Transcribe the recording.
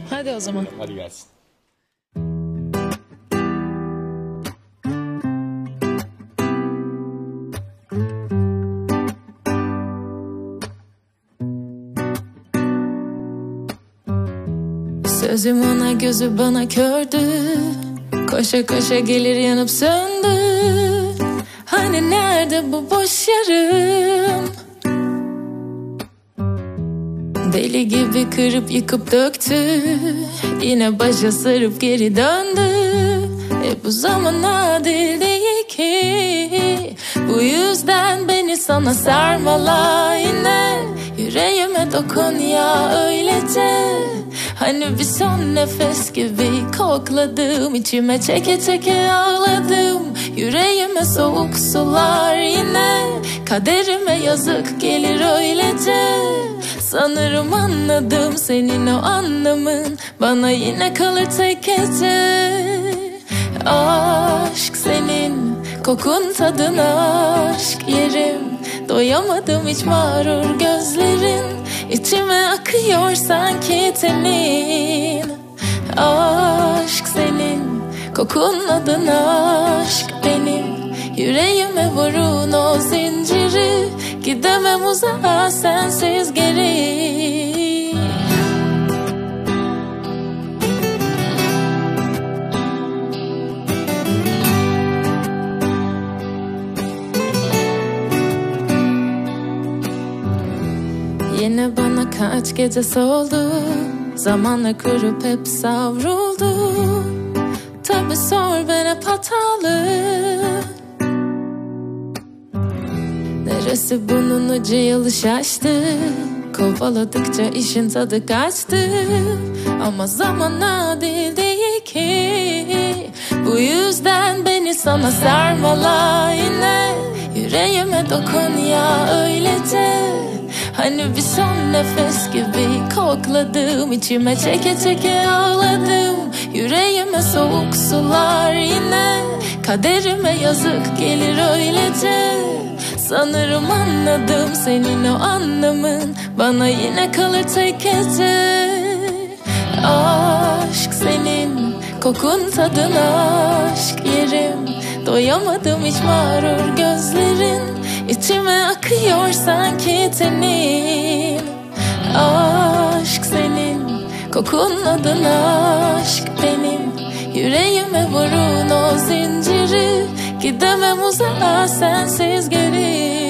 Hadi o zaman. Hadi gelsin. Sözüm ona, gözü bana kördü. Koşa koşa gelir yanıp söndü. Hani nerede bu boş yarım? Deli gibi kırıp yıkıp döktü. Yine başa sarıp geri döndü. Bu zaman adil değil ki. Bu yüzden beni sana sarmala yine. Yüreğime dokun ya öylece. Hani bir son nefes gibi kokladım. İçime çeke çeke ağladım. Yüreğime soğuk sular yine. Kaderime yazık gelir öylece. Sanırım anladım senin o anlamın. Bana yine kalır tek gece. Aşk senin kokun tadın aşk yerim. Doyamadım hiç mağrur gözlerin. İçime akıyor sanki tenin. Aşk senin kokun adın aşk benim. Yüreğime vurun o zinciri. Gidemem uzağa sensiz geri. Yine bana kaç gece soldu. Zamanla kırıp hep savruldu. Tabi sor ben hep hatalı. Neresi bunun ucu yılı şaştı. Kovaladıkça işin tadı kaçtı. Ama zaman adil değil ki. Bu yüzden beni sana sarmala yine. Yüreğime dokun ya öylece. Hani bir son nefes gibi kokladım. İçime çeke çeke ağladım. Yüreğime soğuk sular yine. Kaderime yazık gelir öylece. Sanırım anladım senin o anlamın. Bana yine kalır tek gece. Aşk senin kokun tadın aşk yerim. Doyamadım hiç mağrur gözlerin. İçime akıyor sanki tenin. Aşk senin kokun adın aşk benim. Yüreğime vurun o zinciri. Gidemem uzağa sensiz geri.